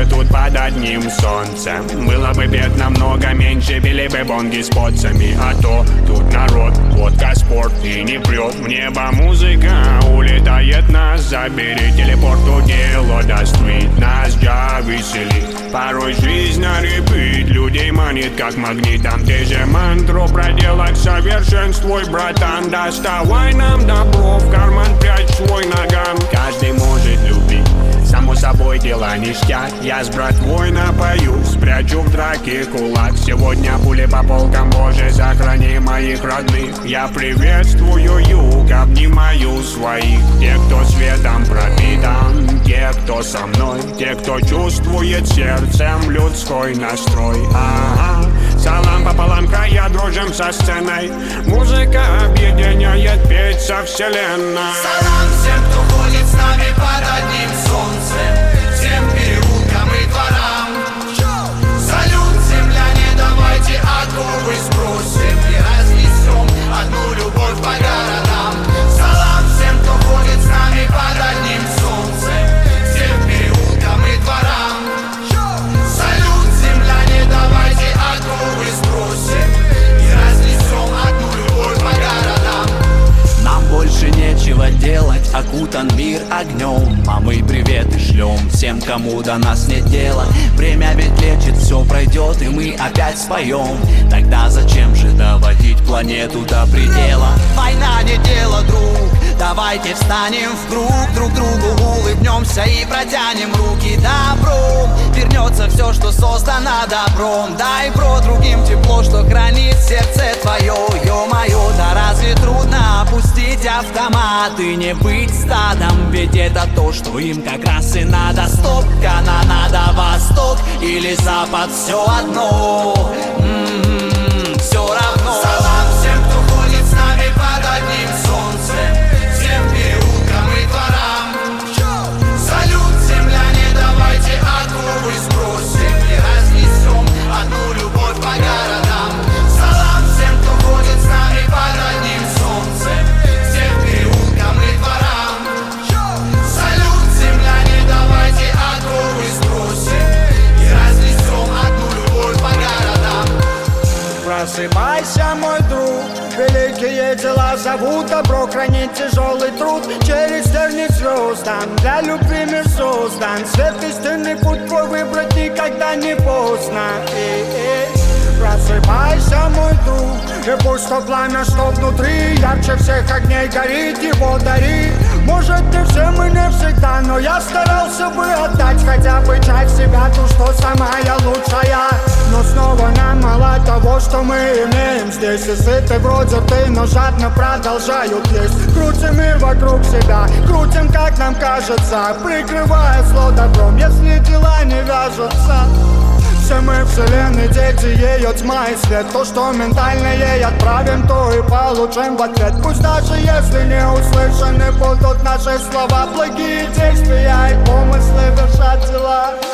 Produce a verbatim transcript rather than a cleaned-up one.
все тут под одним солнцем. Было бы бед намного меньше, били бы бонги с поцами. А то тут народ, водка, спорт и не прет в небо музыка. Улетает нас, забери телепорт, дело достоит нас, я веселит. Порой жизнь на репит, людей манит как магнитом. Ты же мантру проделать совершенствуй, братан. Доставай нам добро, в карман прячь свой наган. Каждый может любить, само собой дела ништяк. Я с братвой напою, спрячу в драке кулак. Сегодня пули по полкам, Боже, сохрани моих родных. Я приветствую юг, обнимаю своих. Те, кто светом пропитан, те, кто со мной, те, кто чувствует сердцем людской настрой. Ага, салам пополам, края дружим со сценой. Музыка объединяет, петь со вселенной. Салам всем, кто ходит с нами под одним солнцем, всем переулкам и дворам. Салют, земляне, давайте оковы сбросим и разнесем одну любовь по городам. Салам всем, кто ходит с нами под одним солнцем, всем переулкам и дворам. Салют, земляне, давайте оковы сбросим и разнесем одну любовь по городам. Нам больше нечего делать, окутан мир огнем. А мы приветы шлем всем, кому до нас нет дела. Время ведь лечит, все пройдет, и мы опять споем. Тогда зачем же доводить планету до предела? Война не дело, друг, давайте встанем в круг. Друг другу улыбнемся и протянем руки добром. Вернется все, что создано добром. Дай, бро, другим тепло, что хранит сердце твое. Ё-моё, да разве трудно опустить автомат и не быть стадом? Ведь это то, что им как раз и надо. Стоп, канонада, восток или запад, все одно. М-м-м, все равно. Салам всем, кто ходит с нами под одним солнцем, всем переулкам и дворам. Салют, земляне, давайте оковы сбросим и разнесем одну любовь по городам. Салам всем, кто ходит с нами под одним солнцем, всем переулкам и дворам. Салют, земляне, давайте оковы сбросим и разнесем одну любовь по городам. Просыпайся, мой друг, великие дела зовут добро, хранить тяжелый труд. Через тернии звездам для любви мир создан. Свет истинный путь твой выбрать никогда не поздно. И-и. Просыпайся, мой друг, и пусть то пламя, что внутри, ярче всех огней горит, его дари. Может, не всем и не всегда, но я старался бы отдать хотя бы часть себя, ту, что самая лучшая. Но снова нам мало того, что мы имеем здесь. И сыты вроде ты, но жадно продолжают есть. Крутим мир вокруг себя, крутим, как нам кажется, прикрывая зло добром, если дела не вяжутся. Все мы вселенной дети, ее тьма и свет. То, что ментально ей отправим, то и получим в ответ. Пусть даже если не услышаны будут наши слова, благие действия и помыслы вершат дела.